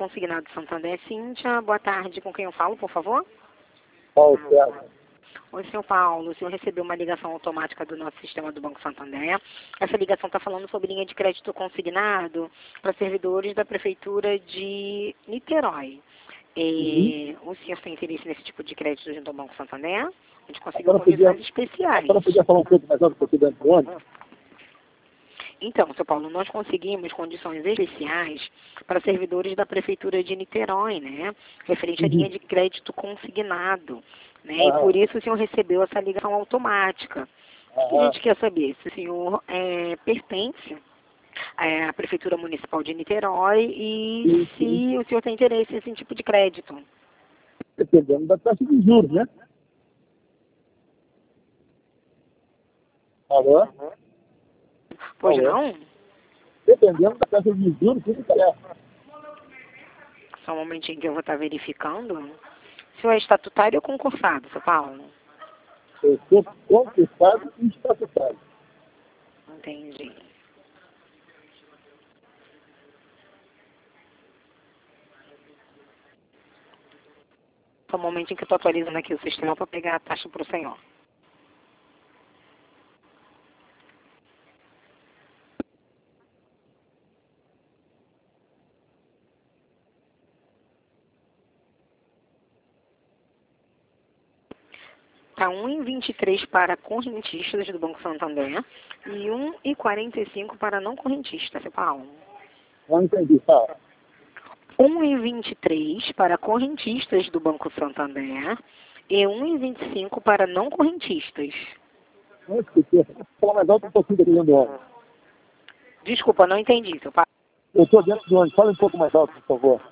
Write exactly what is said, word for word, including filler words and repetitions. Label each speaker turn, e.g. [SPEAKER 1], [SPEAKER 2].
[SPEAKER 1] Consignado Santander, Cíntia. Boa tarde. Com quem eu falo, por favor?
[SPEAKER 2] Paulo César.
[SPEAKER 1] Oi, senhor Paulo. O senhor recebeu uma ligação automática do nosso sistema do Banco Santander. Essa ligação está falando sobre linha de crédito consignado para servidores da Prefeitura de Niterói. E, uhum. O senhor tem interesse nesse tipo de crédito junto ao Banco Santander? A gente conseguiu condições especiais.
[SPEAKER 2] A podia falar um pouco mais alto porque dentro do ônibus?
[SPEAKER 1] Então, seu Paulo, nós conseguimos condições especiais para servidores da Prefeitura de Niterói, né? Referente à linha de crédito consignado, né?
[SPEAKER 2] Ah.
[SPEAKER 1] E por isso o senhor recebeu essa ligação automática.
[SPEAKER 2] Ah.
[SPEAKER 1] O que a gente quer saber? Se o senhor é, pertence é, à Prefeitura Municipal de Niterói e sim, se sim. o senhor tem interesse nesse tipo de crédito.
[SPEAKER 2] Dependendo da taxa de juros, né? Alô?
[SPEAKER 1] Pois
[SPEAKER 2] Alô?
[SPEAKER 1] não?
[SPEAKER 2] Dependendo da taxa de juros, tudo interessa.
[SPEAKER 1] Só um momentinho que eu vou estar verificando. O senhor é estatutário ou concursado, seu Paulo?
[SPEAKER 2] Eu sou concursado e estatutário.
[SPEAKER 1] Entendi. Só um momentinho que eu estou atualizando aqui o sistema para pegar a taxa para o senhor. Está um vírgula vinte e três para correntistas do Banco Santander e um vírgula quarenta e cinco para não correntistas, seu Paulo.
[SPEAKER 2] Não entendi, tá?
[SPEAKER 1] um vírgula vinte e três para correntistas do Banco Santander e um vírgula vinte e cinco para não correntistas.
[SPEAKER 2] Não escutei. Vou falar mais alto um pouquinho dentro do ônibus.
[SPEAKER 1] Desculpa, não entendi, seu Paulo.
[SPEAKER 2] Eu estou dentro do ônibus. Fala um pouco mais alto, por favor.